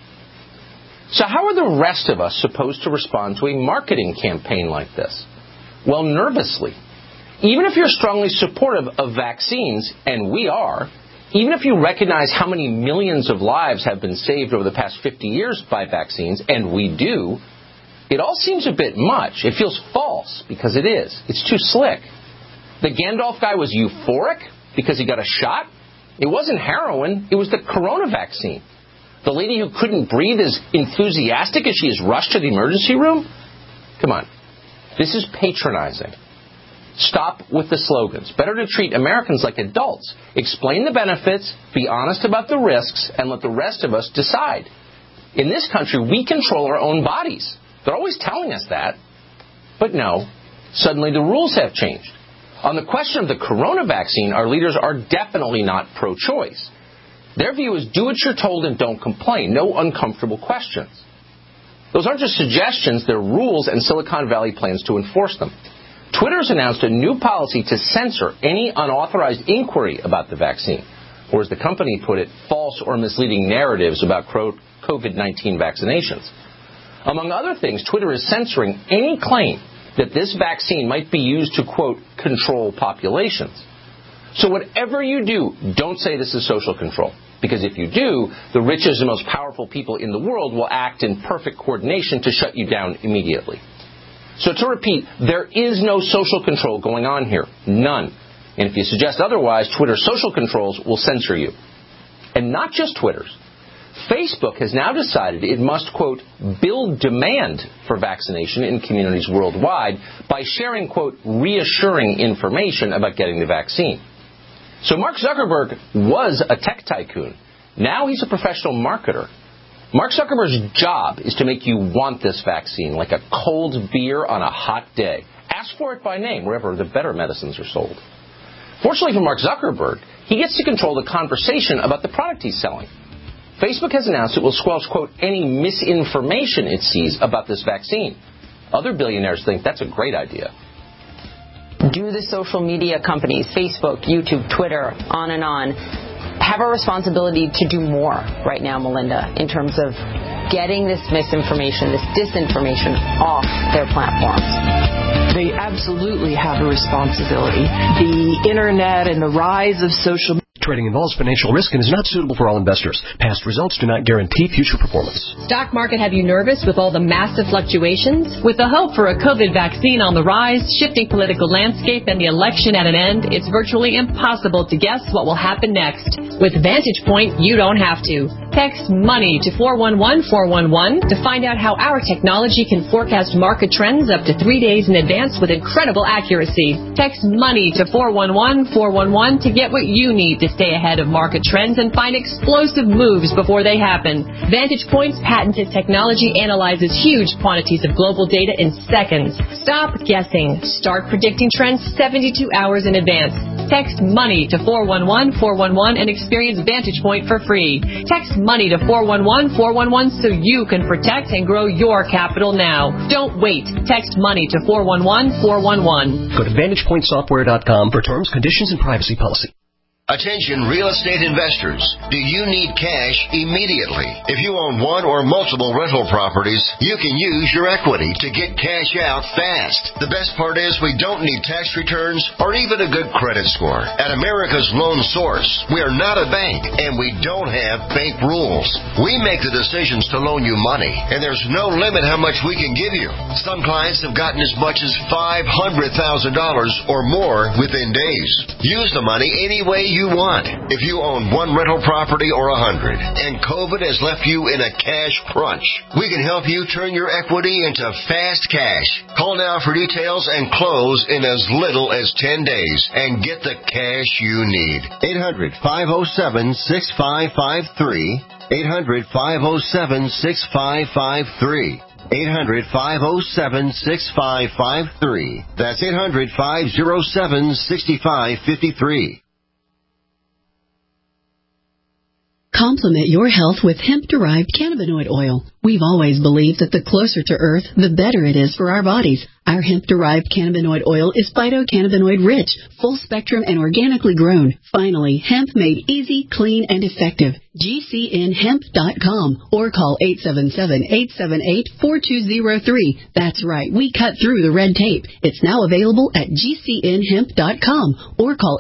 So how are the rest of us supposed to respond to a marketing campaign like this? Well, nervously. Even if you're strongly supportive of vaccines, and we are, even if you recognize how many millions of lives have been saved over the past 50 years by vaccines, and we do, it all seems a bit much. It feels false, because it is. It's too slick. The Gandalf guy was euphoric because he got a shot. It wasn't heroin. It was the corona vaccine. The lady who couldn't breathe is enthusiastic as she is rushed to the emergency room? Come on. This is patronizing. Stop with the slogans. Better to treat Americans like adults. Explain the benefits, be honest about the risks, and let the rest of us decide. In this country, we control our own bodies. They're always telling us that. But no, suddenly the rules have changed. On the question of the corona vaccine, our leaders are definitely not pro-choice. Their view is do what you're told and don't complain. No uncomfortable questions. Those aren't just suggestions, they're rules, and Silicon Valley plans to enforce them. Twitter's announced a new policy to censor any unauthorized inquiry about the vaccine, or as the company put it, false or misleading narratives about COVID-19 vaccinations. Among other things, Twitter is censoring any claim that this vaccine might be used to, quote, control populations. So whatever you do, don't say this is social control. Because if you do, the richest and most powerful people in the world will act in perfect coordination to shut you down immediately. So to repeat, there is no social control going on here. None. And if you suggest otherwise, Twitter's social controls will censor you. And not just Twitter's. Facebook has now decided it must, quote, build demand for vaccination in communities worldwide by sharing, quote, reassuring information about getting the vaccine. So Mark Zuckerberg was a tech tycoon. Now he's a professional marketer. Mark Zuckerberg's job is to make you want this vaccine like a cold beer on a hot day. Ask for it by name wherever the better medicines are sold. Fortunately for Mark Zuckerberg, he gets to control the conversation about the product he's selling. Facebook has announced it will squelch, quote, any misinformation it sees about this vaccine. Other billionaires think that's a great idea. Do the social media companies, Facebook, YouTube, Twitter, on and on, have a responsibility to do more right now, Melinda, in terms of getting this misinformation, this disinformation off their platforms? They absolutely have a responsibility. The Internet and the rise of social media. Trading involves financial risk and is not suitable for all investors. Past results do not guarantee future performance. Stock market have you nervous with all the massive fluctuations? With the hope for a COVID vaccine on the rise, shifting political landscape, and the election at an end, it's virtually impossible to guess what will happen next. With Vantage Point, you don't have to. Text MONEY to 411411 to find out how our technology can forecast market trends up to 3 days in advance with incredible accuracy. Text MONEY to 411411 to get what you need to stay ahead of market trends and find explosive moves before they happen. Vantage Point's patented technology analyzes huge quantities of global data in seconds. Stop guessing. Start predicting trends 72 hours in advance. Text MONEY to 411411 and experience Vantage Point for free. Text MONEY to 411411 so you can protect and grow your capital now. Don't wait. Text MONEY to 411411. Go to VantagePointSoftware.com for terms, conditions, and privacy policy. Attention real estate investors. Do you need cash immediately? If you own one or multiple rental properties, you can use your equity to get cash out fast. The best part is we don't need tax returns or even a good credit score. At America's Loan Source, we are not a bank and we don't have bank rules. We make the decisions to loan you money, and there's no limit how much we can give you. Some clients have gotten as much as $500,000 or more within days. Use the money any way you want. If you own one rental property or 100, and COVID has left you in a cash crunch, we can help you turn your equity into fast cash. Call now for details and close in as little as 10 days and get the cash you need. 800-507-6553. 800-507-6553. 800-507-6553. That's 800-507-6553. Complement your health with hemp-derived cannabinoid oil. We've always believed that the closer to Earth, the better it is for our bodies. Our hemp-derived cannabinoid oil is phytocannabinoid-rich, full-spectrum, and organically grown. Finally, hemp made easy, clean, and effective. GCNhemp.com or call 877-878-4203. That's right, we cut through the red tape. It's now available at GCNhemp.com or call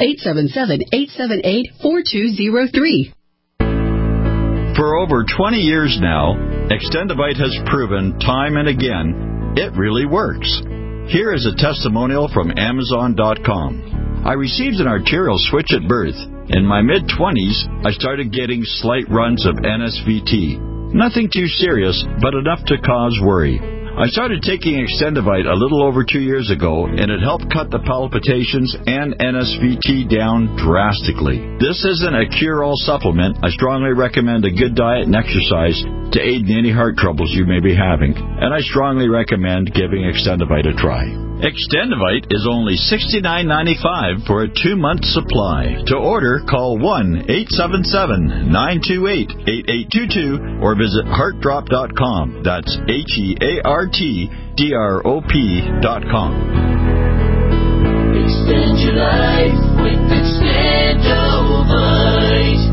877-878-4203. For over 20 years now, Extendivite has proven time and again it really works. Here is a testimonial from Amazon.com. I received an arterial switch at birth. In my mid-20s, I started getting slight runs of NSVT. Nothing too serious, but enough to cause worry. I started taking Extendivite a little over 2 years ago, and it helped cut the palpitations and NSVT down drastically. This isn't a cure-all supplement. I strongly recommend a good diet and exercise to aid in any heart troubles you may be having, and I strongly recommend giving Extendivite a try. Extendivite is only $69.95 for a 2-month supply. To order, call 1-877-928-8822 or visit heartdrop.com. That's HEARTDROP.com. Extend your life with Extendivite.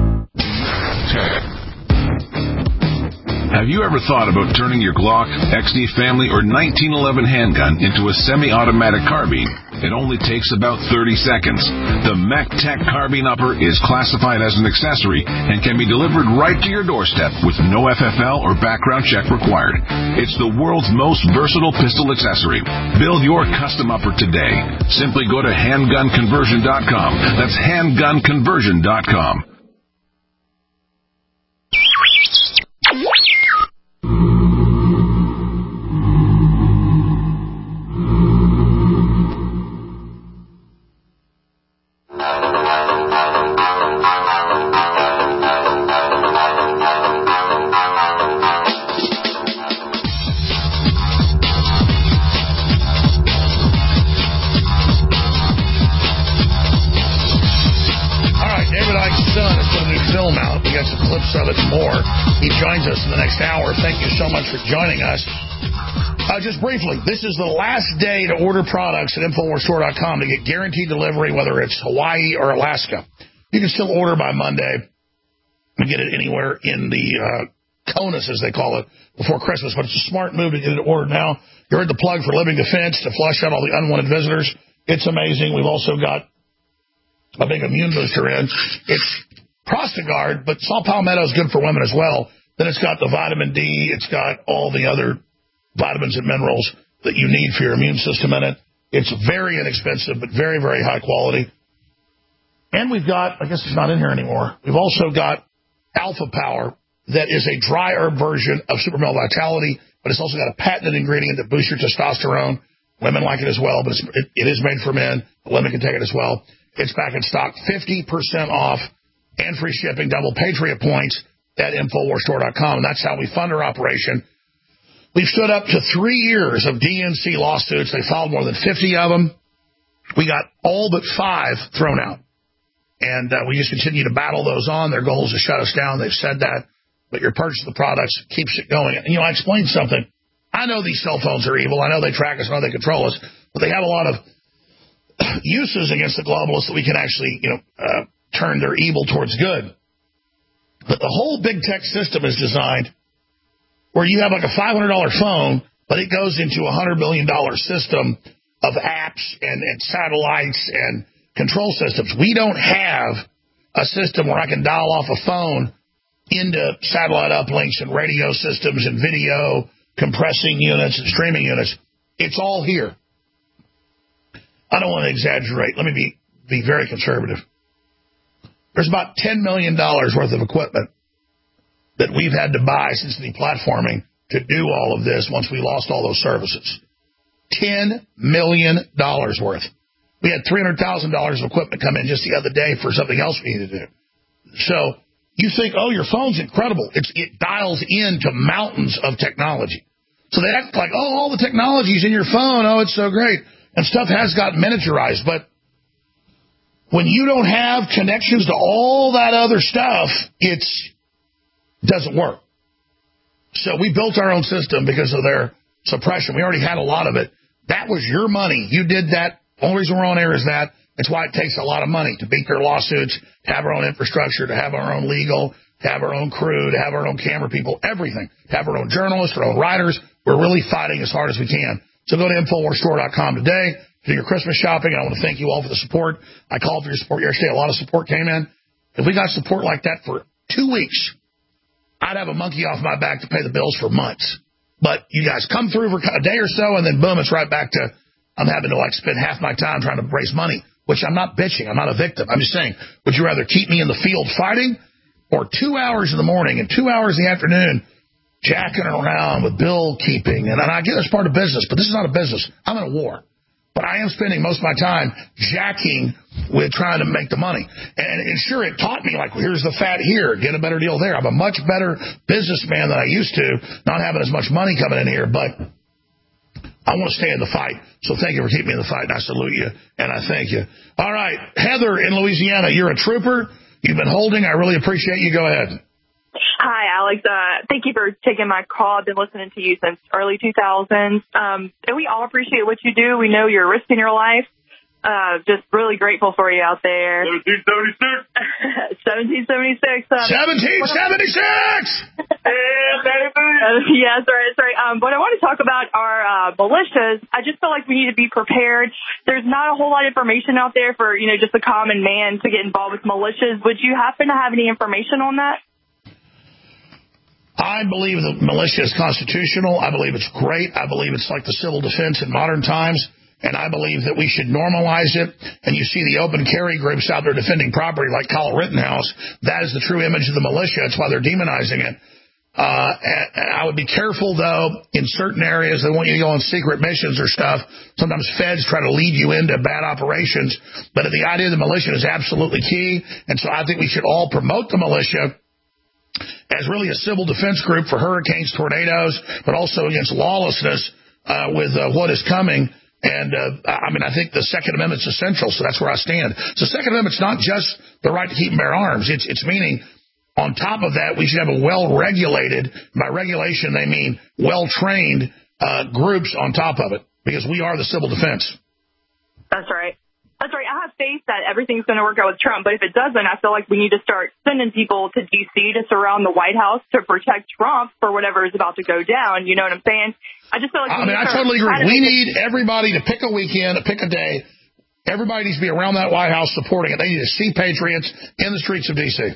Have you ever thought about turning your Glock, XD Family, or 1911 handgun into a semi-automatic carbine? It only takes about 30 seconds. The MechTech Carbine Upper is classified as an accessory and can be delivered right to your doorstep with no FFL or background check required. It's the world's most versatile pistol accessory. Build your custom upper today. Simply go to handgunconversion.com. That's handgunconversion.com. Of it and more. He joins us in the next hour. Thank you so much for joining us. Just briefly, this is the last day to order products at InfoWarsStore.com to get guaranteed delivery, whether it's Hawaii or Alaska. You can still order by Monday and get it anywhere in the CONUS, as they call it, before Christmas. But it's a smart move to get it ordered now. You heard the plug for Living Defense to flush out all the unwanted visitors. It's amazing. We've also got a big immune booster in. It's Prostagard, but saw palmetto is good for women as well. Then it's got the vitamin D. It's got all the other vitamins and minerals that you need for your immune system in it. It's very inexpensive, but very, very high quality. And we've got, I guess it's not in here anymore, we've also got Alpha Power that is a dry herb version of Super Male Vitality, but it's also got a patented ingredient that boosts your testosterone. Women like it as well, but it is made for men. Women can take it as well. It's back in stock, 50% off. And free shipping, double Patriot points at InfoWarsStore.com. And that's how we fund our operation. We've stood up to 3 years of DNC lawsuits. They filed more than 50 of them. We got all but 5 thrown out. And we just continue to battle those on. Their goal is to shut us down. They've said that. But your purchase of the products keeps it going. And, I explained something. I know these cell phones are evil. I know they track us. I know they control us. But they have a lot of uses against the globalists that we can actually, turn their evil towards good. But the whole big tech system is designed where you have like a $500 phone, but it goes into a $100 million system of apps and satellites and control systems. We don't have a system where I can dial off a phone into satellite uplinks and radio systems and video compressing units and streaming units. It's all here. I don't want to exaggerate. Let me be very conservative. There's about $10 million worth of equipment that we've had to buy since the deplatforming to do all of this once we lost all those services. $10 million worth. We had $300,000 of equipment come in just the other day for something else we need to do. So you think, oh, your phone's incredible. It dials into mountains of technology. So they act like, oh, all the technology's in your phone. Oh, it's so great. And stuff has gotten miniaturized. But when you don't have connections to all that other stuff, it doesn't work. So we built our own system because of their suppression. We already had a lot of it. That was your money. You did that. The only reason we're on air is that. That's why it takes a lot of money to beat their lawsuits, to have our own infrastructure, to have our own legal, to have our own crew, to have our own camera people, everything. To have our own journalists, our own writers. We're really fighting as hard as we can. So go to InfoWarsStore.com today to do your Christmas shopping. And I want to thank you all for the support. I called for your support yesterday. A lot of support came in. If we got support like that for 2 weeks, I'd have a monkey off my back to pay the bills for months. But you guys come through for a day or so, and then boom, it's right back to I'm having to spend half my time trying to raise money, which I'm not bitching. I'm not a victim. I'm just saying, would you rather keep me in the field fighting or 2 hours in the morning and 2 hours in the afternoon jacking around with bill keeping? And I get it's part of business, but this is not a business. I'm in a war. But I am spending most of my time jacking with trying to make the money. And sure, it taught me, like, well, here's the fat here, get a better deal there. I'm a much better businessman than I used to, not having as much money coming in here, but I want to stay in the fight. So thank you for keeping me in the fight, and I salute you, and I thank you. All right, Heather in Louisiana, you're a trooper. You've been holding. I really appreciate you. Go ahead. Hi, Alex. Thank you for taking my call. I've been listening to you since early 2000s. And we all appreciate what you do. We know you're risking your life. Just really grateful for you out there. 1776. 1776. 1776! Yeah, that's right. But I want to talk about our militias. I just feel like we need to be prepared. There's not a whole lot of information out there for, just a common man to get involved with militias. Would you happen to have any information on that? I believe the militia is constitutional. I believe it's great. I believe it's like the civil defense in modern times. And I believe that we should normalize it. And you see the open carry groups out there defending property like Kyle Rittenhouse. That is the true image of the militia. That's why they're demonizing it. And I would be careful, though, in certain areas. They want you to go on secret missions or stuff. Sometimes feds try to lead you into bad operations. But the idea of the militia is absolutely key. And so I think we should all promote the militia as really a civil defense group for hurricanes, tornadoes, but also against lawlessness with what is coming. And, I think the Second Amendment's essential, so that's where I stand. So the Second Amendment's not just the right to keep and bear arms. It's meaning, on top of that, we should have a well-regulated, by regulation they mean well-trained groups on top of it, because we are the civil defense. That's right. That's right. I have faith that everything's going to work out with Trump, but if it doesn't, I feel like we need to start sending people to D.C. to surround the White House to protect Trump for whatever is about to go down. You know what I'm saying? I just feel like I totally agree. We need everybody to pick a weekend, to pick a day. Everybody needs to be around that White House supporting it. They need to see patriots in the streets of D.C.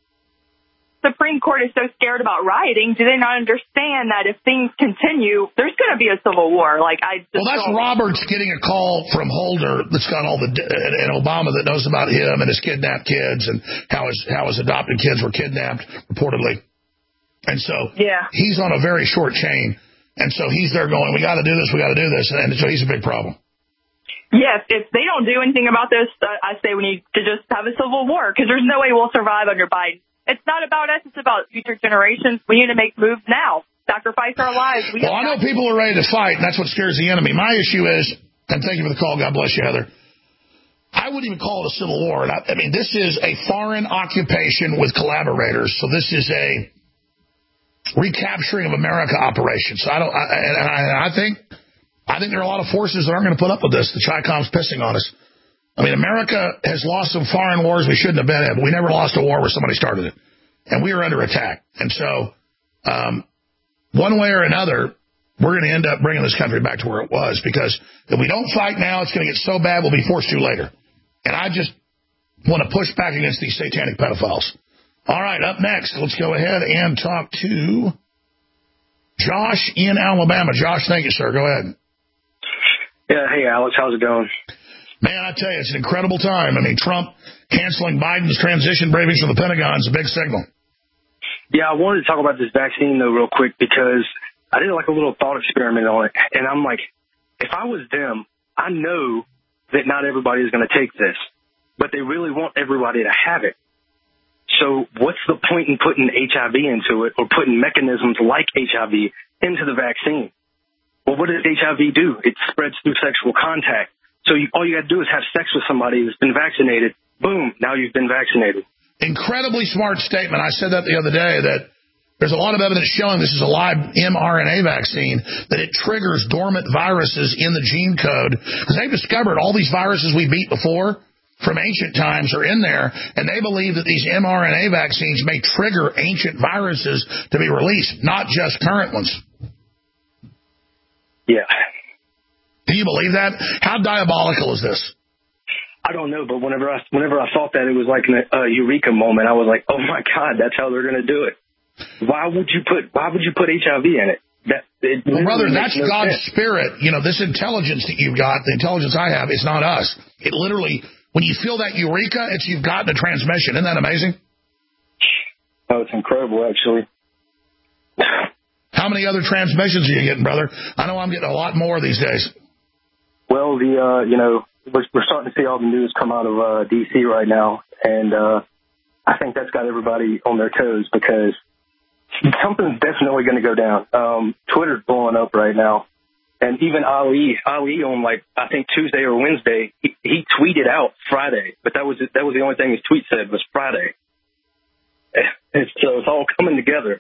Supreme Court is so scared about rioting. Do they not understand that if things continue, there's going to be a civil war? That's Roberts getting a call from Holder that's got all and Obama that knows about him and his kidnapped kids and how his adopted kids were kidnapped, reportedly. And so he's on a very short chain. And so he's there going, we got to do this, we got to do this. And so he's a big problem. Yes, if they don't do anything about this, I say we need to just have a civil war because there's no way we'll survive under Biden. It's not about us. It's about future generations. We need to make moves now. Sacrifice our lives. I know people are ready to fight, and that's what scares the enemy. My issue is, and thank you for the call. God bless you, Heather. I wouldn't even call it a civil war. This is a foreign occupation with collaborators. So this is a recapturing of America operation. So I think there are a lot of forces that aren't going to put up with this. The Chi-Com's pissing on us. I mean, America has lost some foreign wars we shouldn't have been in, but we never lost a war where somebody started it. And we are under attack. And so, one way or another, we're going to end up bringing this country back to where it was, because if we don't fight now, it's going to get so bad we'll be forced to later. And I just want to push back against these satanic pedophiles. All right, up next, let's go ahead and talk to Josh in Alabama. Josh, thank you, sir. Go ahead. Yeah, hey, Alex, how's it going? Man, I tell you, it's an incredible time. I mean, Trump canceling Biden's transition briefings from the Pentagon is a big signal. Yeah, I wanted to talk about this vaccine, though, real quick, because I did like a little thought experiment on it. And I'm like, if I was them, I know that not everybody is going to take this, but they really want everybody to have it. So what's the point in putting HIV into it, or putting mechanisms like HIV into the vaccine? Well, what does HIV do? It spreads through sexual contact. So all you got to do is have sex with somebody who's been vaccinated. Boom, now you've been vaccinated. Incredibly smart statement. I said that the other day, that there's a lot of evidence showing this is a live mRNA vaccine, that it triggers dormant viruses in the gene code, because they've discovered all these viruses we beat before from ancient times are in there, and they believe that these mRNA vaccines may trigger ancient viruses to be released, not just current ones. Yeah. Do you believe that? How diabolical is this? I don't know, but whenever I thought that, it was like a eureka moment. I was like, oh my God, that's how they're going to do it. Why would you put HIV in it? Well, brother, that's no God's sense. Spirit. You know, this intelligence that you've got, the intelligence I have, it's not us. It literally, when you feel that eureka, it's you've gotten a transmission. Isn't that amazing? Oh, it's incredible, actually. How many other transmissions are you getting, brother? I know I'm getting a lot more these days. Well, we're starting to see all the news come out of D.C. right now, and I think that's got everybody on their toes, because something's definitely going to go down. Twitter's blowing up right now, and even Ali on, like, I think Tuesday or Wednesday, he tweeted out Friday, but that was the only thing his tweet said was Friday. So it's all coming together.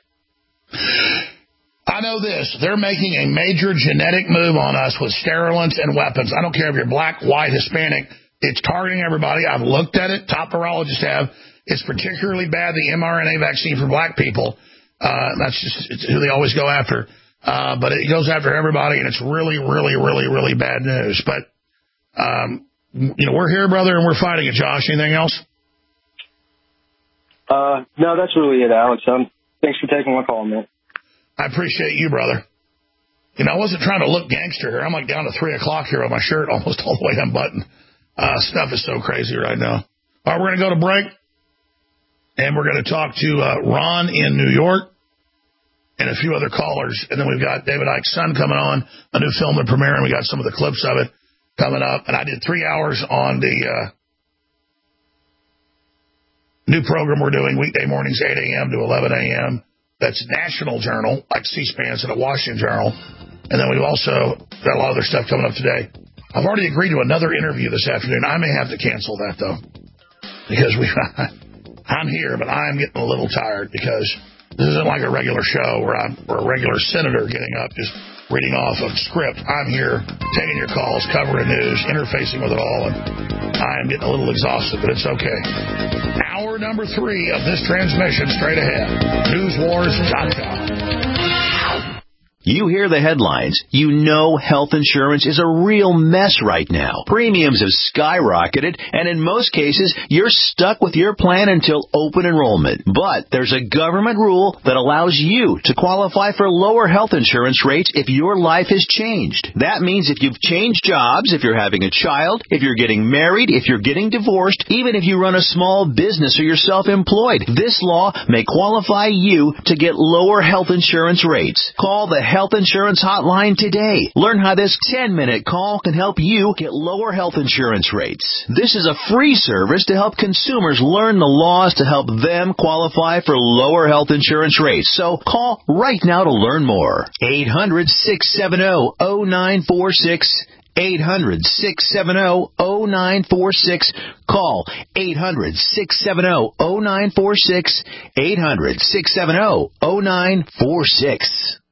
I know this. They're making a major genetic move on us with sterilants and weapons. I don't care if you're black, white, Hispanic. It's targeting everybody. I've looked at it. Top virologists have. It's particularly bad, the mRNA vaccine for black people. That's just who they always go after. But it goes after everybody, and it's really, really, really, really bad news. But, we're here, brother, and we're fighting it, Josh. Anything else? No, that's really it, Alex. Thanks for taking my call, man. I appreciate you, brother. I wasn't trying to look gangster here. I'm like down to 3 o'clock here on my shirt, almost all the way unbuttoned. Stuff is so crazy right now. All right, we're going to go to break, and we're going to talk to Ron in New York and a few other callers. And then we've got David Icke's son coming on, a new film to premiere, and we got some of the clips of it coming up. And I did 3 hours on the new program we're doing, weekday mornings, 8 a.m. to 11 a.m., that's National Journal, like C-SPAN, instead of Washington Journal. And then we've also got a lot of other stuff coming up today. I've already agreed to another interview this afternoon. I may have to cancel that, though, because I'm here, but I'm getting a little tired, because this isn't like a regular show where we're a regular senator getting up, just reading off a script. I'm here taking your calls, covering news, interfacing with it all, and I am getting a little exhausted, but it's okay. Hour number 3 of this transmission straight ahead. NewsWars.com. You hear the headlines. You know health insurance is a real mess right now. Premiums have skyrocketed, and in most cases, you're stuck with your plan until open enrollment. But there's a government rule that allows you to qualify for lower health insurance rates if your life has changed. That means if you've changed jobs, if you're having a child, if you're getting married, if you're getting divorced, even if you run a small business or you're self-employed, this law may qualify you to get lower health insurance rates. Call the Health Insurance Hotline today. Learn how this 10-minute call can help you get lower health insurance rates. This is a free service to help consumers learn the laws to help them qualify for lower health insurance rates. So call right now to learn more. 800-670-0946. 800-670-0946. Call 800-670-0946. 800-670-0946.